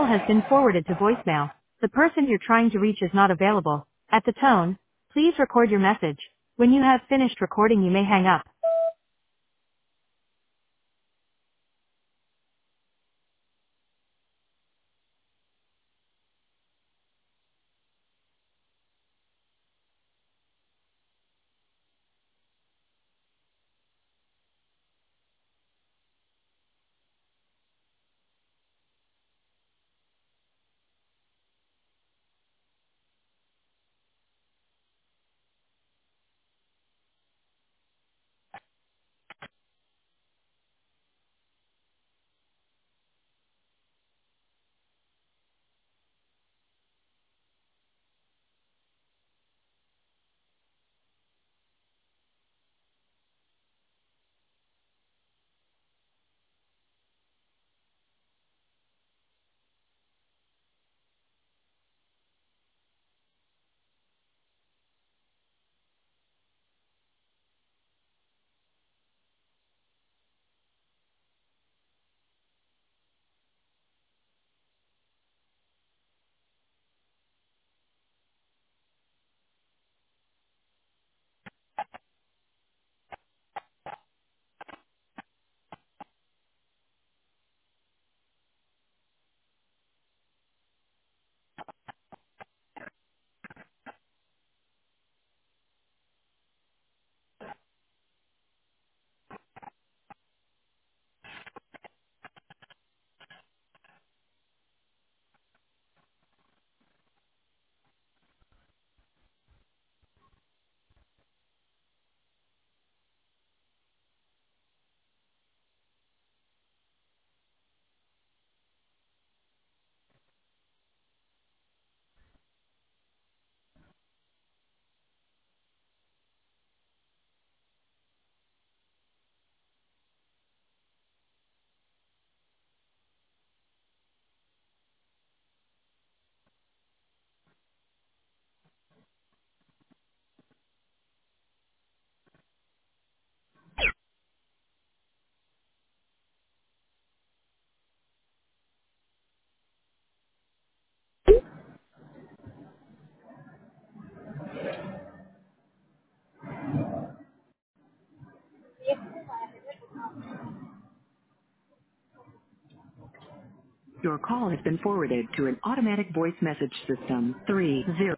has been forwarded to voicemail. The person you're trying to reach is not available. At the tone, please record your message. When you have finished recording, you may hang up. Your call has been forwarded to an automatic voice message system. 30